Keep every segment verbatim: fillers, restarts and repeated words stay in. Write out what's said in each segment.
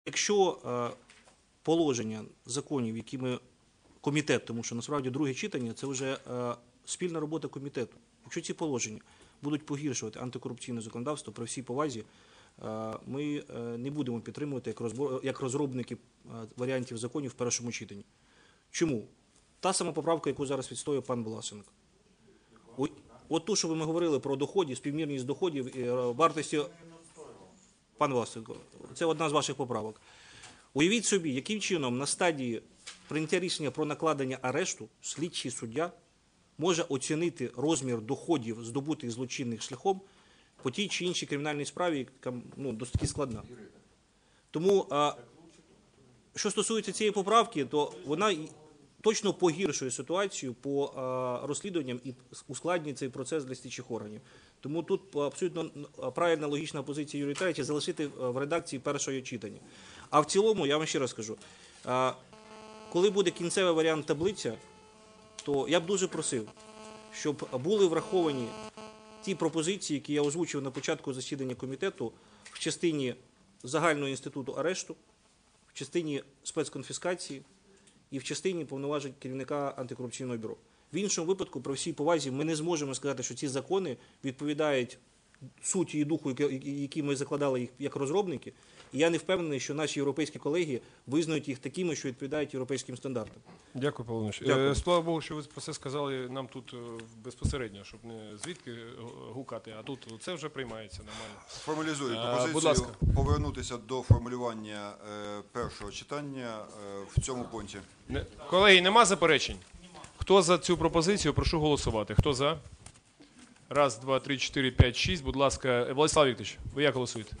Якщо е, положення законів, які ми комітет, тому що насправді друге читання це вже е, спільна робота комітету. Якщо ці положення будуть погіршувати антикорупційне законодавство, при всій повазі, е, ми е, не будемо підтримувати як, розбор, як розробники е, варіантів законів в першому читанні. Чому? Та сама поправка, яку зараз відстоює пан Власенко. От ту, що ви ми говорили про доходи, співмірність доходів і вартості. Пан Власенко, це одна з ваших поправок. Уявіть собі, яким чином на стадії прийняття рішення про накладення арешту слідчий суддя може оцінити розмір доходів, здобутих злочинним шляхом, по тій чи іншій кримінальній справі, яка ну, досить складна. Тому, а, що стосується цієї поправки, то вона точно погіршує ситуацію по а, розслідуванням і ускладнює цей процес для слідчих органів. Тому тут абсолютно правильна логічна позиція Юрія Віталійовича залишити в редакції першого читання. А в цілому, я вам ще раз скажу, коли буде кінцевий варіант таблиця, то я б дуже просив, щоб були враховані ті пропозиції, які я озвучив на початку засідання комітету в частині загального інституту арешту, в частині спецконфіскації і в частині повноважень керівника антикорупційного бюро. В іншому випадку, при всій повазі, ми не зможемо сказати, що ці закони відповідають суті і духу, які ми закладали їх як розробники. І я не впевнений, що наші європейські колеги визнають їх такими, що відповідають європейським стандартам. Дякую, Павло Іванович. Слава Богу, що ви про це сказали нам тут безпосередньо, щоб не звідки гукати, а тут це вже приймається нормально. Формалізую пропозицію повернутися до формулювання е, першого читання е, в цьому пункті. Не, колеги, нема заперечень? Хто за цю пропозицію, прошу голосувати. Хто за? Раз, два, три, чотири, п'ять, шість. Будь ласка, Владислав Вікторович, ви як голосуєте?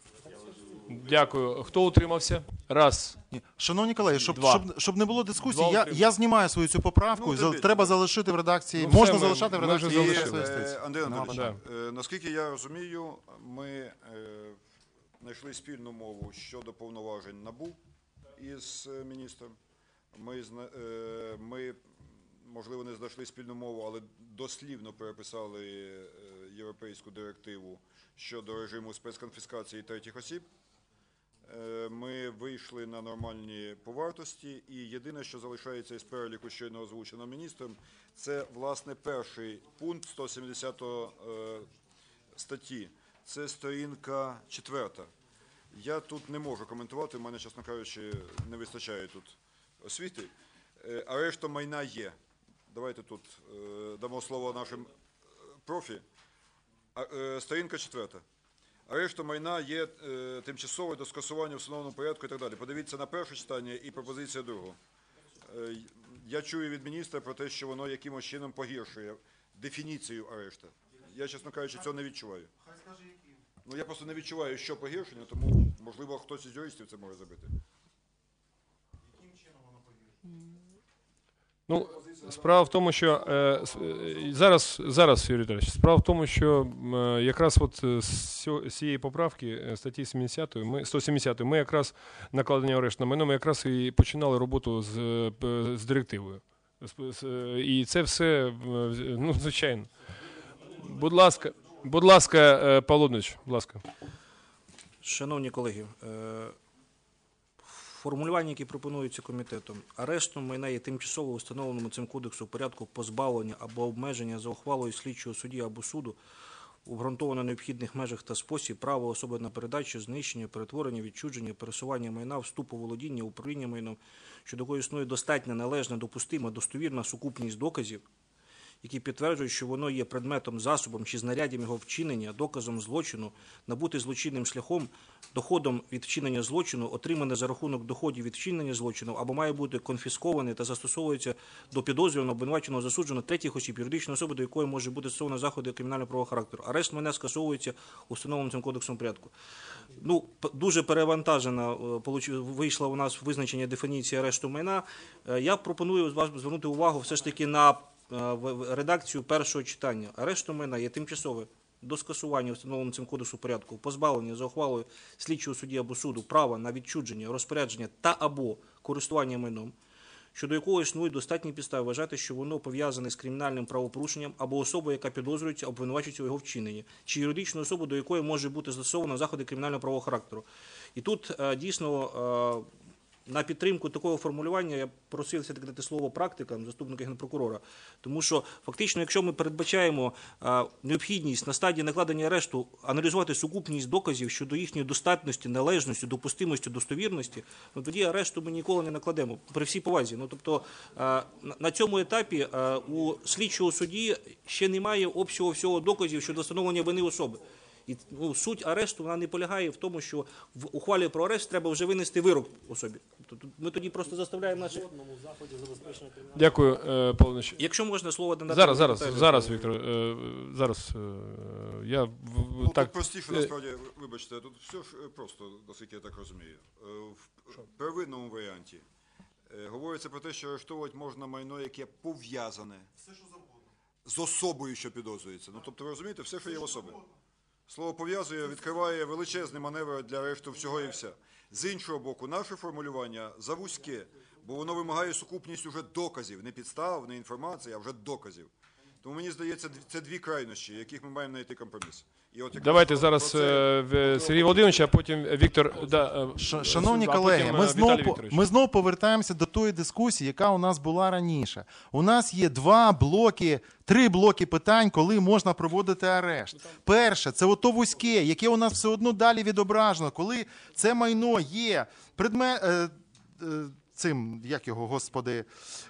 Дякую. Хто утримався? Раз. Шановні колеги, щоб, щоб, щоб не було дискусії, я, Два я знімаю свою цю поправку, Ну, треба залишити в редакції, Ну, можна все, ми- залишати в ми вже редакції. залишили. юстиції. Е, Андрій Анатолійович, Да. е, наскільки я розумію, ми е, знайшли спільну мову щодо повноважень НАБУ із е, міністром. Ми, зна- е, ми, можливо, не знайшли спільну мову, але дослівно переписали е, європейську директиву щодо режиму спецконфіскації третіх осіб. Е, Ми вийшли на нормальні повартості, і єдине, що залишається із переліку, щойно озвученого міністром, це, власне, перший пункт сто сімдесятої е, статті. Це сторінка четверта. Я тут не можу коментувати, в мене, чесно кажучи, не вистачає тут освіти. Е, А решта майна є. Давайте тут е, дамо слово нашим профі. А, е, Сторінка четверта. Арешту майна є е, тимчасовою до скасування в встановленому порядку і так далі. Подивіться на перше читання і пропозиція другого. Е, я чую від міністра про те, що воно якимось чином погіршує дефініцію арешту. Я, чесно кажучи, цього не відчуваю. Хай скаже, яким. Ну, я просто не відчуваю, що погіршення, тому, можливо, хтось із юристів це може зробити. Яким чином воно погіршує? Ну, справа в тому, що е, с- е, зараз, зараз, Юрій Віталійович, справа в тому, що е, якраз от з сьо- з цієї поправки е, статті сімдесятої, ми, сто сімдесятої, ми якраз накладення арешту на майно, ми якраз і починали роботу з, е, п- з директивою. З- з- е, І це все, е, ну, звичайно. Будь ласка, будь ласка, е, Павло Іванович, будь ласка. Шановні колеги, е, формулювання, які пропонуються комітетом, арештом майна є тимчасово встановленому цим кодексом порядку позбавлення або обмеження за ухвалою слідчого судді або суду у обґрунтовано необхідних межах та спосіб права особи на передачу, знищення, перетворення, відчуження, пересування майна, вступу, володіння, управління майном, що до якої існує достатня, належна, допустима, достовірна сукупність доказів, які підтверджують, що воно є предметом, засобом чи знаряддям його вчинення, доказом злочину, набути злочинним шляхом, доходом від вчинення злочину, отримане за рахунок доходів від вчинення злочину, або має бути конфісковане та застосовується до підозрюваного, обвинуваченого, засудженого третіх осіб, юридичної особи, до якої може бути застосовано заходи кримінального правового характеру. Арешт майна скасовується у встановленому цим кодексом порядку. Ну, п- дуже перевантажена е, получ- вийшла у нас визначення дефініції арешту майна. Е, Я пропоную з вас звернути увагу все ж таки на в редакцію першого читання. Арешту майна є тимчасове до скасування встановленого цим кодексу порядку, позбавлення за ухвалою слідчого судді або суду права на відчуження, розпорядження та або користування майном, щодо якого існують достатні підстави вважати, що воно пов'язане з кримінальним правопорушенням або особа, яка підозрюється, обвинувачується у його вчиненні, чи юридичну особу, до якої може бути застосовано заходи кримінального правового характеру. І тут е, дійсно е, на підтримку такого формулювання я просив все-таки дати слово практикам, заступника генпрокурора, тому що фактично, якщо ми передбачаємо а, необхідність на стадії накладення арешту аналізувати сукупність доказів щодо їхньої достатності, належності, допустимості, достовірності, ну тоді арешту ми ніколи не накладемо, при всій повазі. Ну, тобто а, на цьому етапі а, у слідчого судді ще немає обсягу всього доказів щодо встановлення вини особи. І ну, суть арешту вона не полягає в тому, що в ухвалі про арешт треба вже винести вирок особі. Тобто ми тоді просто заставляємо наші... Дякую, е, Павло Іванович. Якщо можна слово додати... Зараз, зараз, зараз, Віктор, е, зараз е, я в- Ну, так... тут простіше, е, насправді, вибачте, тут все ж е, просто, наскільки я так розумію. Е, В первинному варіанті е, говориться про те, що арештовувати можна майно, яке пов'язане з особою, що підозрюється. Ну, тобто, ви розумієте, все, що є в особі. Слово «пов'язує» відкриває величезний маневр для арешту всього і вся. З іншого боку, наше формулювання завузьке, бо воно вимагає сукупність уже доказів, не підстав, не інформації, а вже доказів. Тому мені здається, це дві крайнощі, яких ми маємо знайти компроміс. І от якраз Давайте про- зараз про це- е, в- Сергій Володимирович, а потім Віктор... Да, е, Ш- Шановні а потім, колеги, е, ми Віталій знову, Вікторович. ми знову повертаємося до тої дискусії, яка у нас була раніше. У нас є два блоки, три блоки питань, коли можна проводити арешт. Перше, це ото вузьке, яке у нас все одно далі відображено, коли це майно є предмет, е, е, цим, як його, господи,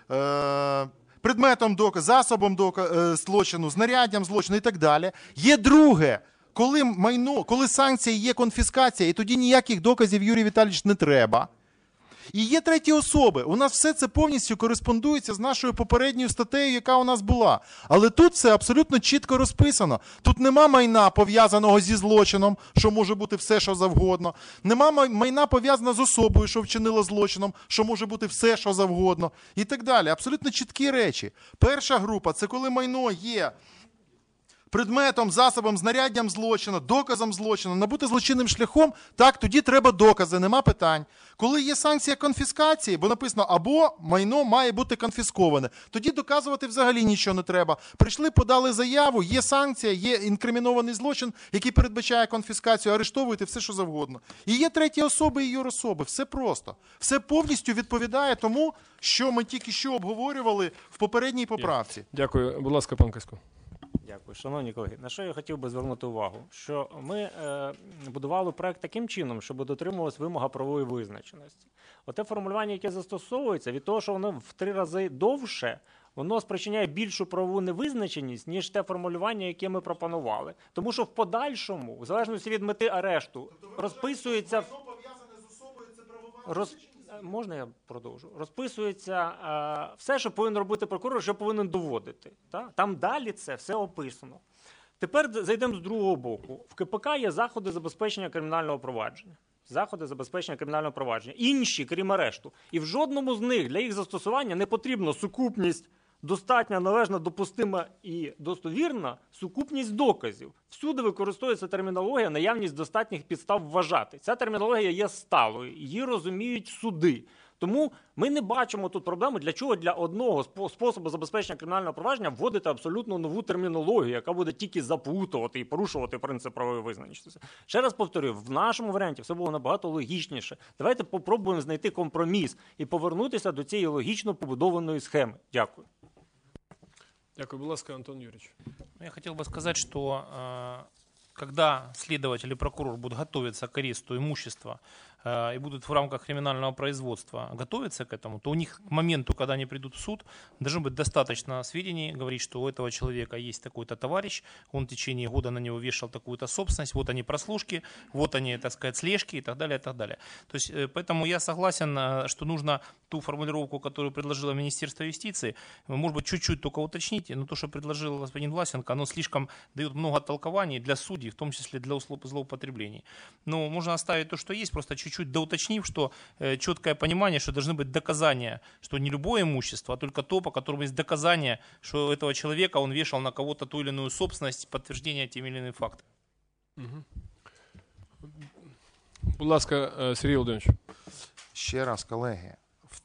е, предметом доказу, засобом доказу, злочину, знаряддям злочину і так далі. Є друге, коли майно, коли санкція є конфіскація, і тоді ніяких доказів, Юрій Віталійович, не треба. І є треті особи. У нас все це повністю кореспондується з нашою попередньою статтею, яка у нас була. Але тут все абсолютно чітко розписано. Тут нема майна, пов'язаного зі злочином, що може бути все, що завгодно. Нема май- майна, пов'язаного з особою, що вчинила злочином, що може бути все, що завгодно. І так далі. Абсолютно чіткі речі. Перша група – це коли майно є предметом, засобом, знаряддям злочину, доказом злочину, набути злочинним шляхом, так, тоді треба докази, нема питань. Коли є санкція конфіскації, бо написано, або майно має бути конфісковане, тоді доказувати взагалі нічого не треба. Прийшли, подали заяву, є санкція, є інкримінований злочин, який передбачає конфіскацію, арештовуйте все, що завгодно. І є треті особи і юрособи. Все просто. Все повністю відповідає тому, що ми тільки що обговорювали в попередній поправці. Дякую. Будь ласка, пан Касько. Дякую. Шановні колеги, на що я хотів би звернути увагу? Що ми е, будували проект таким чином, щоб дотримувалась вимога правової визначеності. Оте формулювання, яке застосовується, від того, що воно в три рази довше, воно спричиняє більшу правову невизначеність, ніж те формулювання, яке ми пропонували. Тому що в подальшому, в залежності від мети арешту, розписується... Роз... Можна я продовжу? Розписується е, все, що повинен робити прокурор, що повинен доводити. Та? Там далі це все описано. Тепер зайдемо з другого боку. В КПК є заходи забезпечення кримінального провадження. Заходи забезпечення кримінального провадження. Інші, крім арешту. І в жодному з них для їх застосування не потрібна сукупність достатня, належна, допустима і достовірна сукупність доказів. Всюди використовується термінологія наявність достатніх підстав вважати. Ця термінологія є сталою, її розуміють суди. Тому ми не бачимо тут проблеми, для чого для одного способу забезпечення кримінального провадження вводити абсолютно нову термінологію, яка буде тільки заплутувати і порушувати принцип правової визначеності. Ще раз повторюю, в нашому варіанті все було набагато логічніше. Давайте попробуємо знайти компроміс і повернутися до цієї логічно побудованої схеми. Дякую. Дякую. Будь ласка, Антон Юрійович. Я хотел бы сказать, что э, когда следователь или прокурор будут готовиться к аресту имущества э, и будут в рамках криминального производства готовиться к этому, то у них к моменту, когда они придут в суд, должно быть достаточно сведений, говорить, что у этого человека есть такой-то товарищ, он в течение года на него вешал такую-то собственность, вот они прослушки, вот они, так сказать, слежки и так далее, и так далее. То есть, э, поэтому я согласен, э, что нужно ту формулировку, которую предложило Министерство юстиции, может быть, чуть-чуть только уточните, но то, что предложил господин Власенко, оно слишком дает много толкований для судей, в том числе для злоупотреблений. Но можно оставить то, что есть, просто чуть-чуть доуточнив, что э, четкое понимание, что должны быть доказания, что не любое имущество, а только то, по которому есть доказание, что этого человека он вешал на кого-то ту или иную собственность, подтверждение тем или иным фактам. Угу. Будь ласка, Сергій Володимирович. Ще раз, колеги, в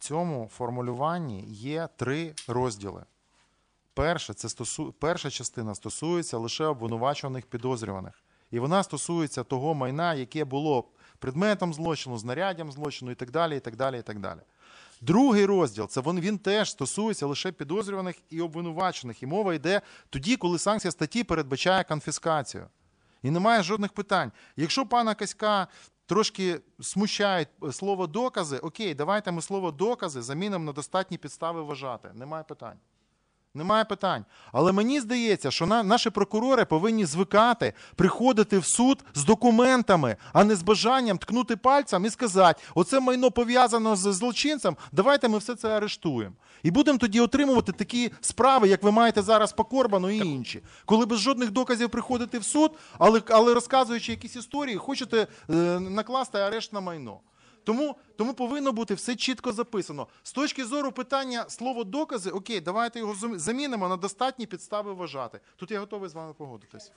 цьому формулюванні є три розділи. Перше, це стосу... Перша частина стосується лише обвинувачуваних підозрюваних. І вона стосується того майна, яке було предметом злочину, знаряддям злочину і так далі, і так далі, і так далі. Другий розділ, це він, він теж стосується лише підозрюваних і обвинувачених. І мова йде тоді, коли санкція статті передбачає конфіскацію. І немає жодних питань. Якщо пана Каська трошки смущають слово «докази», окей, давайте ми слово «докази» замінимо на достатні підстави вважати. Немає питань. Немає питань. Але мені здається, що на, наші прокурори повинні звикати приходити в суд з документами, а не з бажанням ткнути пальцем і сказати, оце майно пов'язано з злочинцем, давайте ми все це арештуємо. І будемо тоді отримувати такі справи, як ви маєте зараз по Корбану і інші. Коли без жодних доказів приходите в суд, але, але розказуючи якісь історії, хочете е, накласти арешт на майно. Тому, тому повинно бути все чітко записано. З точки зору питання слово «докази», окей, давайте його замінимо на достатні підстави вважати. Тут я готовий з вами погодитись.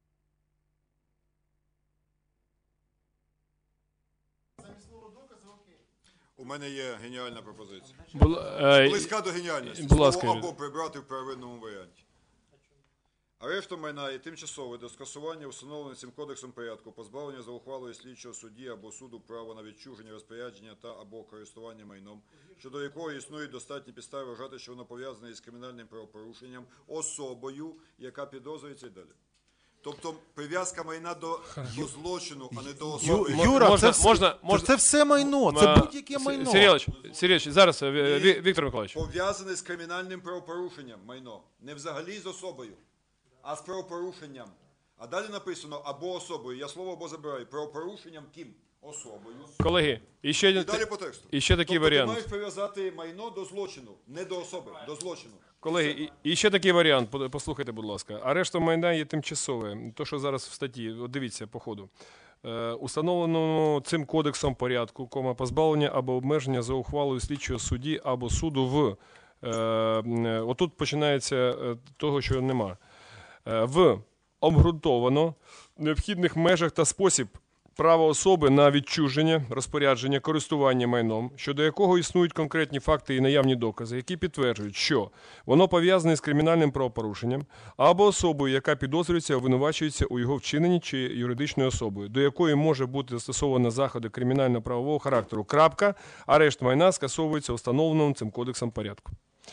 У мене є геніальна пропозиція. Бу- е, Близька до геніальності. будь ласка, Слово Юрій. «або» прибрати в первинному варіанті. Арештом майна і тимчасове до скасування встановленого цим кодексом порядку, позбавлення за ухвалою слідчого судді або суду права на відчуження, розпорядження та або користування майном, щодо якого існують достатні підстави вважати, що воно пов'язане із кримінальним правопорушенням особою, яка підозрюється і далі. Тобто прив'язка майна до, до злочину, а не до особи. Ю, Юра, можна- це, можна- це, можна- це все майно, це будь-яке майно. Сергійович, Сергійович, зараз, е, Ві- Віктор Миколаївич. Пов'язане з кримінальним правопорушенням майно. Не взагалі з особою, а з правопорушенням. А далі написано або особою. Я слово або забираю. Правопорушенням ким? Особою. Колеги, і ще, І далі по тексту. і ще такий тобто варіант. ти маєш прив'язати майно до злочину. Не до особи, до злочину. Колеги, і, і ще такий варіант, Под- послухайте, будь ласка. Арештом майна є тимчасове. То, що зараз в статті, от дивіться по ходу. Е, установлено цим кодексом порядку, кома, позбавлення або обмеження за ухвалою слідчого судді або суду в... Е, е, отут починається е, того, що нема. Е, в обґрунтовано необхідних межах та спосіб права особи на відчуження, розпорядження, користування майном, щодо якого існують конкретні факти і наявні докази, які підтверджують, що воно пов'язане з кримінальним правопорушенням або особою, яка підозрюється, обвинувачується у його вчиненні, чи юридичною особою, до якої може бути застосовано заходи кримінально-правового характеру. Крапка. Арешт майна скасовується установленим цим кодексом порядку.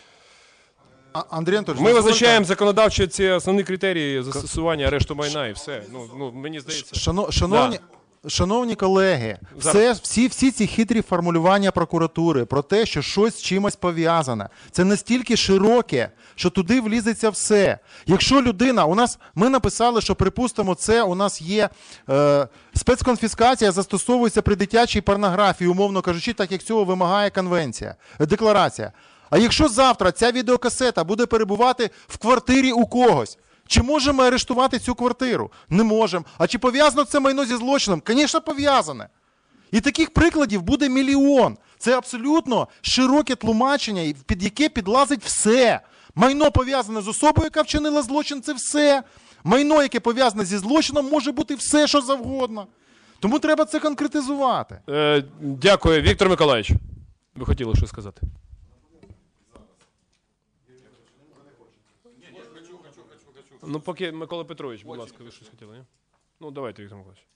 А, Андрій Анатолійович, Ми дозвольте- визначаємо законодавчо ці основні критерії застосування арешту майна і все. Ну, ну мені здається. Шано, шановні, шановні колеги, все, Зараз. всі, всі ці хитрі формулювання прокуратури про те, що щось з чимось пов'язане, це настільки широке, що туди влізеться все. Якщо людина, у нас, ми написали, що, припустимо, це у нас є е, спецконфіскація застосовується при дитячій порнографії, умовно кажучи, так як цього вимагає конвенція, е, декларація. А якщо завтра ця відеокасета буде перебувати в квартирі у когось, чи можемо арештувати цю квартиру? Не можемо. А чи пов'язано це майно зі злочином? Звісно, пов'язане. І таких прикладів буде мільйон. Це абсолютно широке тлумачення, під яке підлазить все. Майно пов'язане з особою, яка вчинила злочин, це все. Майно, яке пов'язане зі злочином, може бути все, що завгодно. Тому треба це конкретизувати. Е, дякую, Віктор Миколаївич. Ви хотіли щось сказати? Ну, поки Микола Петрович, будь ласка, ви щось хотіли, ні? Ну, давайте, Віктор Миколаївич.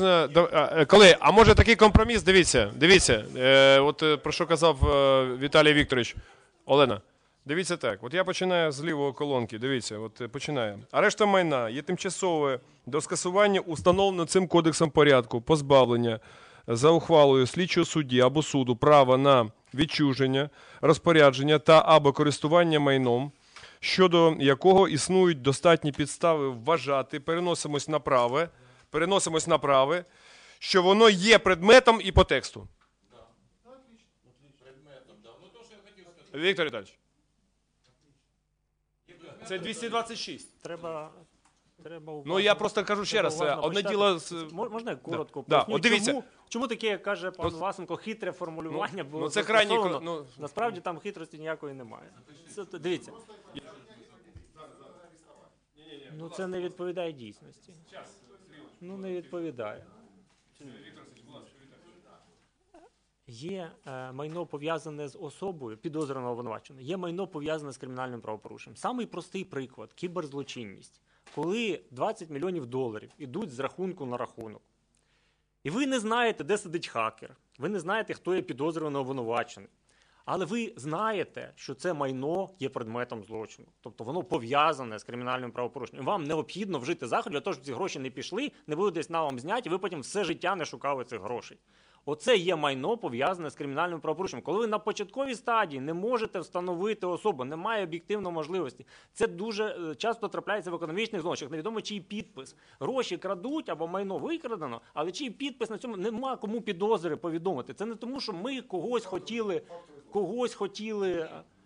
можна, да- а, е, колеги, а може такий компроміс, дивіться, дивіться, е, от е, про що казав е, Віталій Вікторович, Олена, дивіться так, от я починаю з лівої колонки, дивіться, от е, починаю. Арешта майна є тимчасове до скасування установлено цим кодексом порядку, позбавлення за ухвалою слідчого судді або суду права на відчуження, розпорядження та або користування майном, щодо якого існують достатні підстави вважати, переносимось на праве, переносимось на праве, що воно є предметом і по тексту. Віктор Віталійович. Це двісті двадцять шість. Треба, треба уважно, Ну я просто кажу ще треба раз, уважно одне почитати. діло з... Мож- Можна я коротко Да. поясню, От дивіться. чому, чому таке, як каже пан Власенко, хитре формулювання Ну, було ну, це крайній ко- застосовано? ну- Насправді там хитрості ніякої немає. Це, то- дивіться. Ну це не відповідає дійсності. Ну не відповідає. Є е, майно пов'язане з особою, підозрюваного обвинуваченого, є майно пов'язане з кримінальним правопорушенням. Самий простий приклад – кіберзлочинність. Коли двадцять мільйонів доларів ідуть з рахунку на рахунок, і ви не знаєте, де сидить хакер, ви не знаєте, хто є підозрюваний обвинувачений, але ви знаєте, що це майно є предметом злочину. Тобто воно пов'язане з кримінальним правопорушенням. Вам необхідно вжити заходів для того, щоб ці гроші не пішли, не були десь на вам зняті, і ви потім все життя не шукали цих грошей. Оце є майно, пов'язане з кримінальним правопорушенням. Коли ви на початковій стадії не можете встановити особу, немає об'єктивної можливості. Це дуже е, часто трапляється в економічних злочинах. Невідомо, чий підпис. Гроші крадуть або майно викрадено, але чий підпис на цьому, нема кому підозри повідомити. Це не тому, що ми когось хотіли, когось хотіли...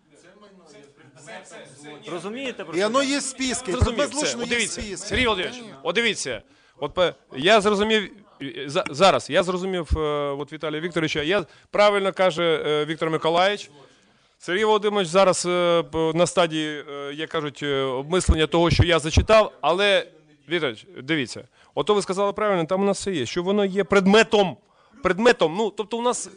Розумієте? Про І що воно я? є списки. Зрозумів, Безлучно все. От є дивіться, списки. Сергій Володимирович, от дивіться, от пе- я зрозумів, е, за- зараз, я зрозумів е, от Віталія Вікторовича, я, правильно каже е, Віктор Миколаївич, Сергій Володимирович зараз е, п- на стадії, е, як кажуть, е, обмислення того, що я зачитав, але, Вікторович, дивіться, ото ви сказали правильно, там у нас все є, що воно є предметом, предметом, ну, тобто у нас...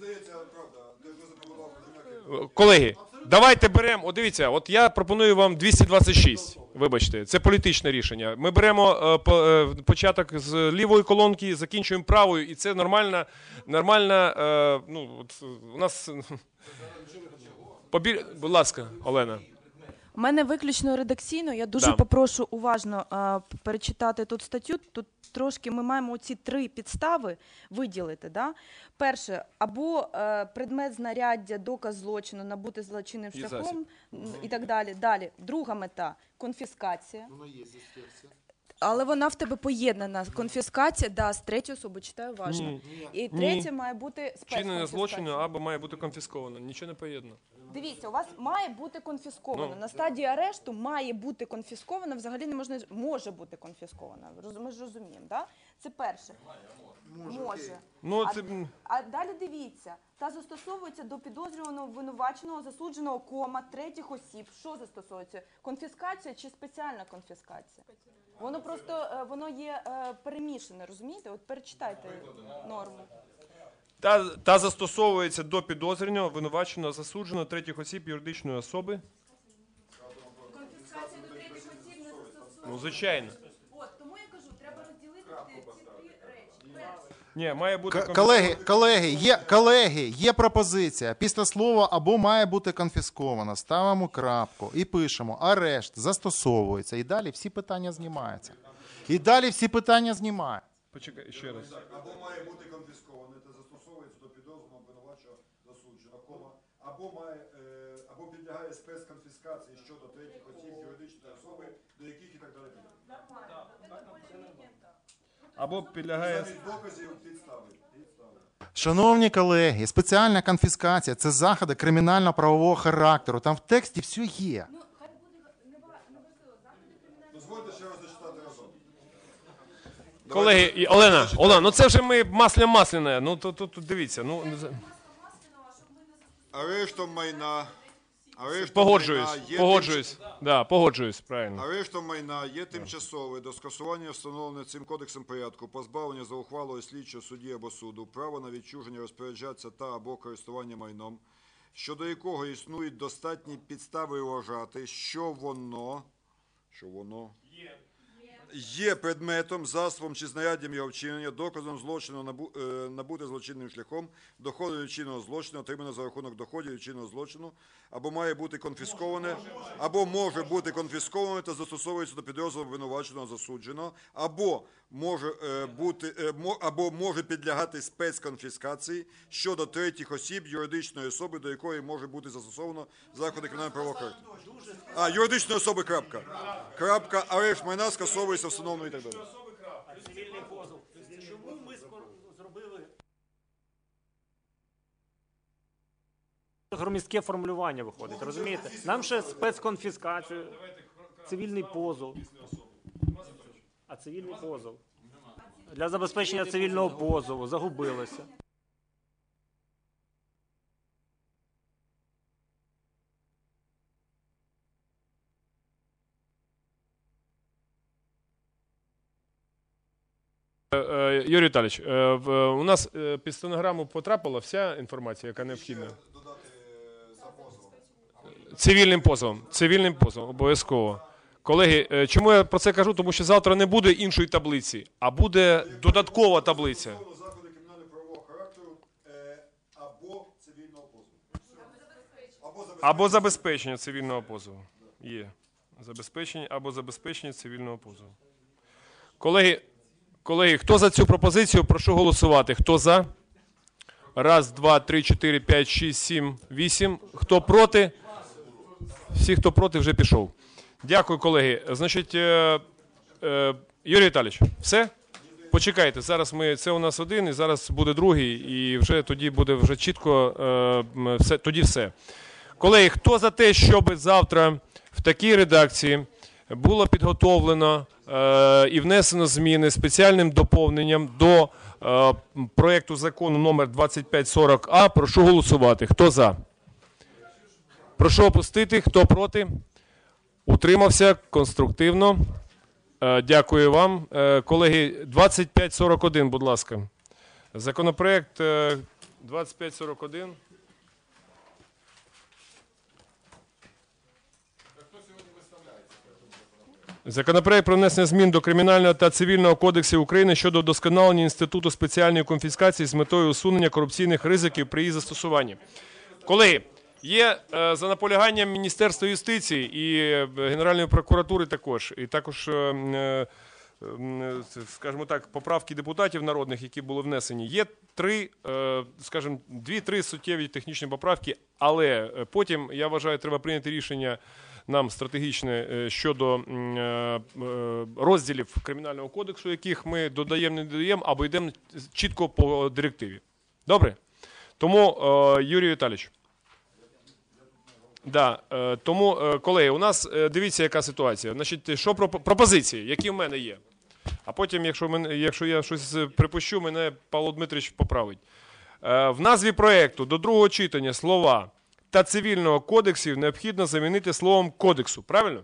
Колеги, давайте беремо, от дивіться, от я пропоную вам двісті двадцять шість, вибачте, це політичне рішення. Ми беремо е, по- е, початок з лівої колонки, закінчуємо правою, і це нормальна, нормальна, е, ну, от у нас, побіль, будь ласка, Олена. У мене виключно редакційно. Я дуже Да. попрошу уважно а, п- перечитати тут статтю. Тут трошки ми маємо ці три підстави виділити. Да? Перше, або е, предмет знаряддя, доказ злочину, набути злочинним І шляхом м, і так далі. Далі. Друга мета – конфіскація. Але вона в тебе поєднана. Конфіскація, да, з третьої особи, читаю уважно. Ні. І Ні. третє має бути Вчинення спецконфіскація. злочину або має бути конфісковано, нічого не поєднано. Дивіться, у вас має бути конфісковано. Ну. На стадії арешту має бути конфісковано, взагалі не можна, може бути конфісковано. Роз- Ми ж розуміємо, да? Це перше. Може. Ну, А, це... м, а далі дивіться, та застосовується до підозрюваного, обвинуваченого, засудженого, кома, третіх осіб. Що застосовується? Конфіскація чи спеціальна конфіскація? Воно просто, е, воно є е, перемішане, розумієте? От перечитайте норму. Та, та застосовується до підозрюваного, обвинуваченого, засудженого, третіх осіб, юридичної особи. Конфіскація до третіх осіб не застосовується. Ну, звичайно. От, тому я кажу, треба розділити ці три речі. Перше. Ні, має бути... К- конфіс- Колеги, колеги, є, колеги, є пропозиція. Після слова або має бути конфісковано, ставимо крапку і пишемо арешт, застосовується. І далі всі питання знімаються. І далі всі питання знімаються. Почекай, ще раз. Або має бути конфісковане та застосовується до підозрюваного обвинуваченого засудженого, кома, або має е, або підлягає спецконфіскації щодо третіх осіб юридичної особи, до яких і так далі. Або підлягає... Замість доказів підстави. Підстави. Шановні колеги, спеціальна конфіскація – це заходи кримінально-правового характеру. Там в тексті все є. Дозвольте ще раз зачитати разом. Колеги, і Олена, Олена, ну це вже ми масля масляне. Ну то тут дивіться. Ну Арештом майна. Арештом погоджуюсь, майна є погоджуюсь. Да, погоджуюсь, правильно. Арештом майна є тимчасове до скасування встановленого цим кодексом порядку, позбавлення за ухвалою слідчого судді або суду, право на відчуження розпоряджатися та або користування майном, щодо якого існують достатні підстави вважати, що воно, що воно є предметом, засобом чи знаряддям його вчинення, доказом злочину набу, е, набути злочинним шляхом, доходу від чинного злочину, отримано за рахунок доходів від чинного злочину, або має бути конфісковане, або може бути конфісковане та застосовується до підрозділу обвинуваченого засудженого, або може е, бути е, мо, або може підлягати спецконфіскації щодо третіх осіб юридичної особи, до якої може бути застосовано заходи кримінального правового характеру. А, юридичної особи, крапка. Крапка, арешт майна скасовується встановлено і так далі. Цивільний позов. Чому ми зробили громістке формулювання виходить, розумієте? Нам ще спецконфіскацію, цивільний позов. А цивільний позов? Для забезпечення цивільного позову загубилося. Юрій Віталійович, е, в- у нас е, під стенограму потрапила вся інформація, яка необхідна. Додати за позовом. Цивільним позовом. Цивільним позовом, обов'язково. Колеги, е, чому я про це кажу? Тому що завтра не буде іншої таблиці, а буде додаткова таблиця. Заходи кримінального правового характеру е, або цивільного позову. Або забезпечення. Або забезпечення цивільного позову. Є. Забезпечення або забезпечення цивільного позову. Колеги, колеги, хто за цю пропозицію, прошу голосувати. Хто за? Раз, два, три, чотири, п'ять, шість, сім, вісім. Хто проти? Всі, хто проти, вже пішов. Дякую, колеги. Значить, е, е, Юрій Віталійович, все? Почекайте, зараз ми, це у нас один, і зараз буде другий, і вже тоді буде вже чітко, е, м, все, тоді все. Колеги, хто за те, щоб завтра в такій редакції було підготовлено е, і внесено зміни спеціальним доповненням до е, проєкту закону номер двадцять п'ять сорок А, прошу голосувати. Хто за? Прошу опустити. Хто проти? Утримався конструктивно. Е, Дякую вам. Е, Колеги, двадцять п'ять сорок один, будь ласка. Законопроект е, двадцять п'ять сорок один. Законопроект про внесення змін до Кримінального та Цивільного кодексів України щодо вдосконалення інституту спеціальної конфіскації з метою усунення корупційних ризиків при її застосуванні. Колеги, є е, за наполяганням Міністерства юстиції і е, Генеральної прокуратури також, і також, е, е, е, скажімо так, поправки депутатів народних, які були внесені. Є три, е, скажімо, дві-три суттєві технічні поправки, але е, потім, я вважаю, треба прийняти рішення нам стратегічне е, щодо е, е, розділів Кримінального кодексу, яких ми додаємо, не додаємо, або йдемо чітко по директиві. Добре? Тому, е, Юрій Віталійович, да, е, тому, е, колеги, у нас, е, дивіться, яка ситуація. Значить, що про пропозиції, які в мене є. А потім, якщо, мене, якщо я щось припущу, мене Павло Дмитрович поправить. Е, в назві проєкту до другого читання слова та цивільного кодексів необхідно замінити словом кодексу. Правильно?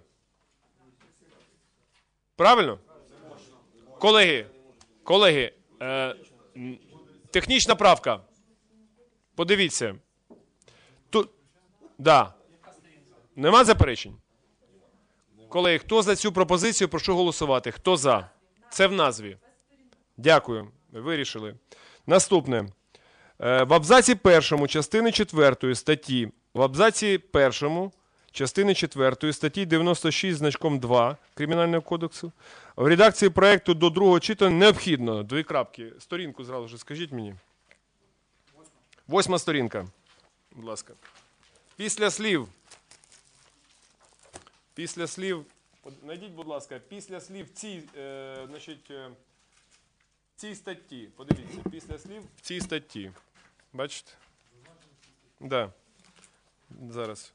Правильно? Колеги, колеги, е, м, технічна правка. Подивіться. Тут, да. Нема заперечень? Колеги, хто за цю пропозицію, прошу голосувати. Хто за? Це в назві. Дякую. Вирішили. Наступне. В абзаці першому частини четвертої статті, в абзаці першому частини четвертої статті дев'яносто шість значком два Кримінального кодексу в редакції проєкту до другого читання необхідно, дві крапки, сторінку зразу ж скажіть мені. Восьма сторінка, будь ласка. Після слів, після слів, знайдіть, будь ласка, після слів цій, е, значить, е, цій статті, подивіться, після слів в цій статті. Бачите? Да. Зараз.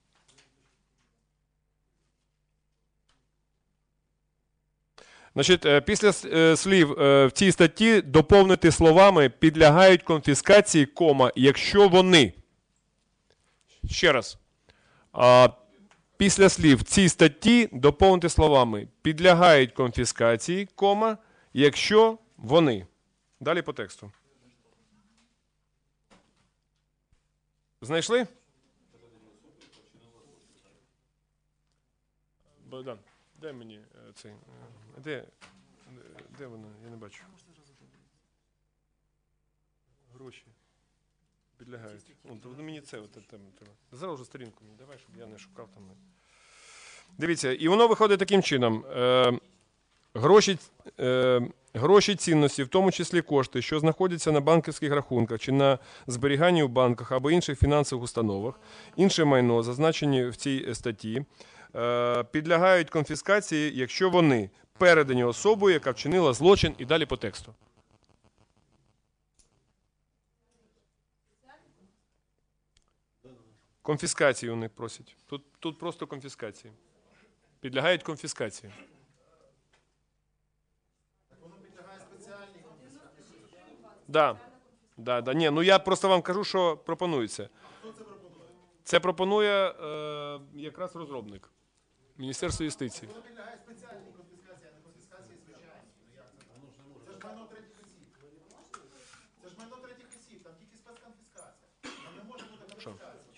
Значить, е, після е, слів е, в цій статті доповнити словами «підлягають конфіскації, кома, якщо вони». Ще раз. А, після слів в цій статті доповнити словами «підлягають конфіскації, кома, якщо вони». Далі по тексту. Знайшли? Богдан, Дай мені е, цей. е, Де, де вона? Я не бачу. Гроші. Підлягають. О, то мені це от, там треба. Зараз вже сторінку мені давай, щоб я не шукав там. Дивіться, і воно виходить таким чином. Е, гроші, е, гроші цінності, в тому числі кошти, що знаходяться на банківських рахунках чи на зберіганні в банках або інших фінансових установах, інше майно, зазначені в цій статті, е, підлягають конфіскації, якщо вони передані особою, яка вчинила злочин, і далі по тексту. Конфіскації вони просять. Тут, тут просто конфіскації. Підлягають конфіскації. Да. Да, да. Ні, ну я просто вам кажу, що пропонується. Це пропонує е, якраз розробник. Міністерство юстиції. Це ж майно третіх осіб, там тільки спецконфіскація. Там не може бути Що?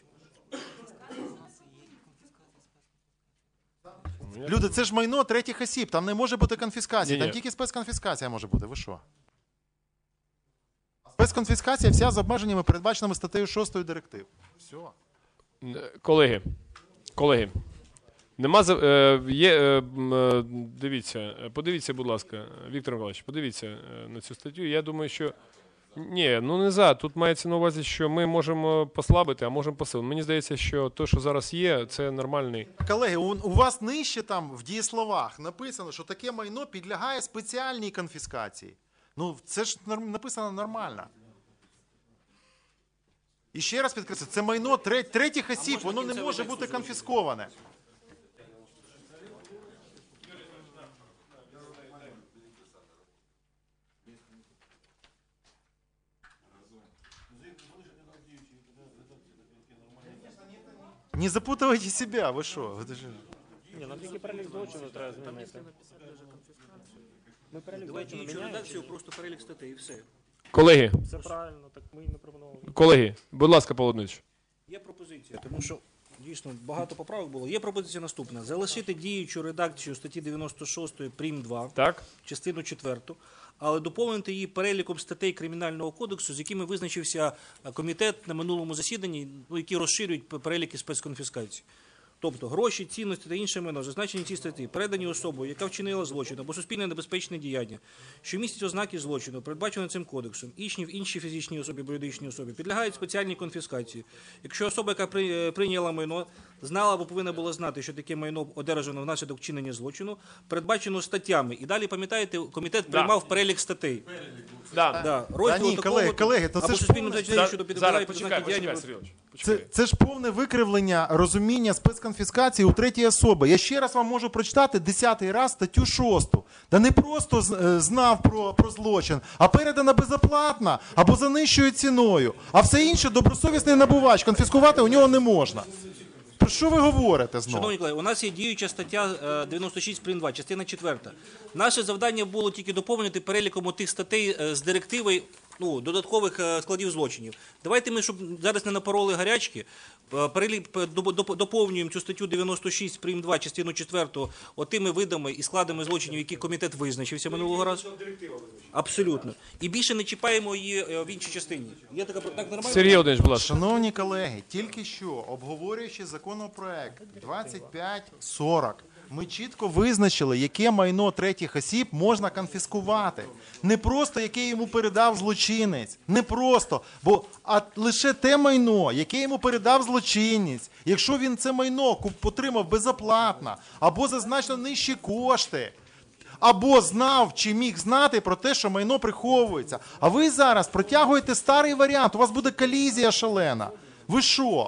Люди, це ж майно третіх осіб, там не може бути конфіскація, Ні-ні. там тільки спецконфіскація може бути. Ви що? Спецконфіскація вся з обмеженнями, передбаченими статтею шостою директив. Все. Колеги, колеги, нема за- е, є, е, м, е, дивіться, е, подивіться, будь ласка, Віктор Миколаївич, подивіться е, на цю статтю. Я думаю, що ні, ну не за. Тут мається на увазі, що ми можемо послабити, а можемо посилити. Мені здається, що те, що зараз є, це нормальний. Колеги, у, у вас нижче там в дієсловах написано, що таке майно підлягає спеціальній конфіскації. Ну, це ж норм- написано нормально. І ще раз підкреслю, це майно тре- третіх осіб, воно не може бути конфісковане. Не запутывайте себя, ви що? Ви ж- Ні, нам тільки перелік злочину треба змінити. Ми перелік Давайте злочину діючу міняємо. редакцію, просто перелік статей і все. Колеги, Все правильно, так ми і не пропонували. колеги, будь ласка, Павло Дмитрович. Є пропозиція, тому що дійсно багато поправок було. Є пропозиція наступна: залишити діючу редакцію статті дев'яносто шостої прим. два, Так? частину четверту, але доповнити її переліком статей Кримінального кодексу, з якими визначився е, комітет на минулому засіданні, ну, які розширюють п- переліки спецконфіскації. Тобто гроші, цінності та інше майно, зазначені в цій статті, передані особою, яка вчинила злочин або суспільне небезпечне діяння, що містять ознаки злочину, передбачено цим кодексом, інші в іншій фізичній особі або юридичній особі, підлягають спеціальній конфіскації. Якщо особа, яка при- е, прийняла майно, знала або повинна була знати, що таке майно одержано внаслідок вчинення злочину, передбачено статтями. І далі, пам'ятаєте, комітет приймав перелік статей. Да. Да, Та розділу ні, такого, колеги, колеги, то це або ж суспільне повне- значення щодо Зараз, підбирає почекай, ознаки почекай, діяння. Сергійович, Це, почекай. це ж повне викривлення розуміння спецконфіскації у третій особи. Я ще раз вам можу прочитати десятий раз статтю шосту. Та не просто з- е, знав про, про злочин, а передана безоплатно або за нижчою ціною. А все інше добросовісний набувач. Конфіскувати у нього не можна. Про що ви говорите знову? Шановні колеги, у нас є діюча стаття е, дев'яносто шість прим. два, частина четверта. Наше завдання було тільки доповнити переліком тих статей е, з директиви, ну, додаткових е, складів злочинів. Давайте ми, щоб зараз не напороли гарячки, е, перелік, п- доп- доп- доповнюємо цю статтю дев'яносто шість прим. два, частину четверту, отими видами і складами злочинів, які комітет визначився минулого разу. Абсолютно. І більше не чіпаємо її е, в іншій частині. Є така так нормально? Сергій Володимирович, будь ласка. Шановні колеги, тільки що, обговорюючи законопроект двадцять п'ять сорок, ми чітко визначили, яке майно третіх осіб можна конфіскувати. Не просто, яке йому передав злочинець. Не просто, бо а лише те майно, яке йому передав злочинець, якщо він це майно куп- отримав безоплатно, або за значно нижчі кошти, або знав чи міг знати про те, що майно приховується. А ви зараз протягуєте старий варіант, у вас буде колізія шалена. Ви що?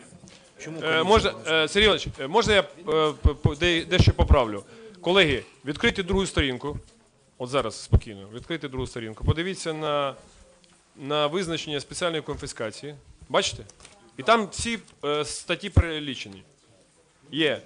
Е, можна, е, Сергій Володимирович, е, можна я е, п- п- де- дещо поправлю? Колеги, відкрийте другу сторінку. От зараз спокійно. Відкрийте другу сторінку. Подивіться на, на визначення спеціальної конфіскації. Бачите? І там всі е, статті перелічені. Є.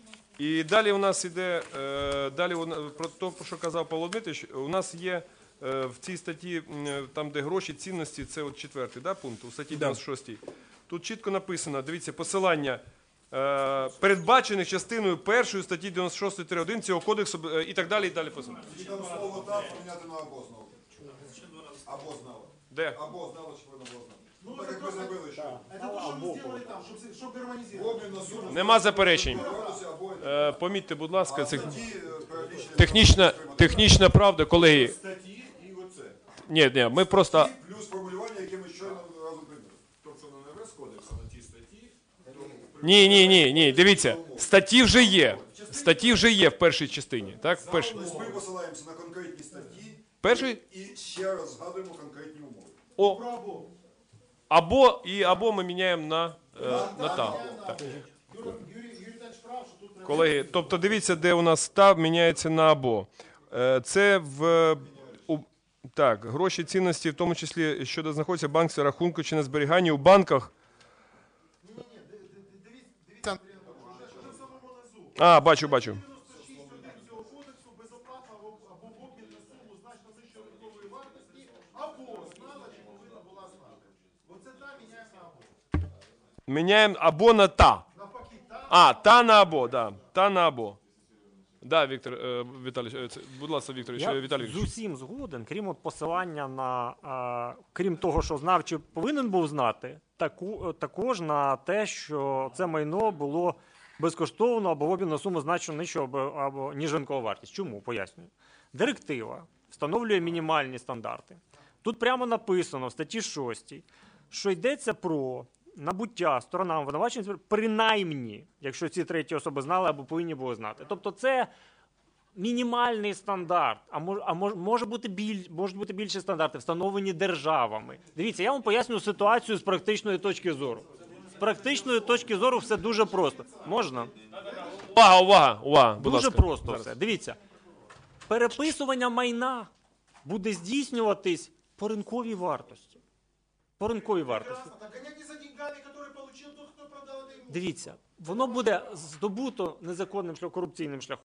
І далі у нас іде, е, далі у на- про те, про що казав Павло Дмитрович, у нас є е, в цій статті, м, е, там де гроші, цінності, це от четвертий, да, пункт, у статті дев'яносто шостій. Тут чітко написано, дивіться, посилання е, передбачених частиною першої статті дев'яносто шість один цього кодексу е, і так далі, і далі по суті. І там слово «та» поміняти на «або» знову. Або знала. Де? Або знала, чи вона була знала. Ну, так як ви зробили, що Это то, что мы сделали там, чтобы, чтобы гармонизировать. обмін на суму Нема заперечень. вартості або Е, помітьте, будь ласка, це ті е, перелічені технічна, технічна правда, колеги. статті і оце. Ні, ні, ми просто. Плюс формулювання, яке ми щойно разом прийняли. Тобто на НВС кодекс, а на ті статті, Ні, ні, ні, ні. Дивіться, статті вже є. Статті вже є в першій частині. Так, в першій. Тобто ми посилаємося на конкретні статті Перший і ще раз згадуємо конкретні умови. о. Або і або ми міняємо на, е, на та. Так. Юрий, Юрий Витальевич прав, что тут... Колеги, тобто дивіться, де у нас та міняється на або. Е, Це в у, так, гроші цінності, в тому числі щодо знаходяться в банківському рахунку чи на зберіганні у банках. Дивіться, Андрій Анатолійович, вже в самому низу. А, бачу, бачу. дев'яносто шість один цього кодексу безоплатно або або в обмін на суму значно нижче ринкової вартості, або знала, чи повинна була знати. Оце та міняється на або. Міняємо або на та. Навпаки, та А, та на або, да. Та на або. Да, Віктор е, Віталійович, е, це- будь ласка, Вікторович, Я е, Віталійович. з усім згоден, крім от посилання на, а, крім того, що знав чи повинен був знати, таку, також на те, що це майно було безкоштовно або в обмін на суму значно нижчу або, або ніж ринкова вартість. Чому? Пояснюю. Директива встановлює мінімальні стандарти. Тут прямо написано в статті шостій, що йдеться про набуття сторонам винувачення принаймні, якщо ці треті особи знали або повинні були знати. Тобто це мінімальний стандарт, а може, а може, може бути біль, можуть бути більші стандарти, встановлені державами. Дивіться, я вам поясню ситуацію з практичної точки зору. З практичної точки зору все дуже просто. Можна? Увага, увага, увага, будь Дуже ласка. просто все. Дивіться, переписування майна буде здійснюватись по ринковій вартості. По ринковій вартості. так гонять не за деньгами, которые получил тот, кто продал это имущество. Дивіться, воно буде здобуто незаконним шляхом, корупційним шляхом.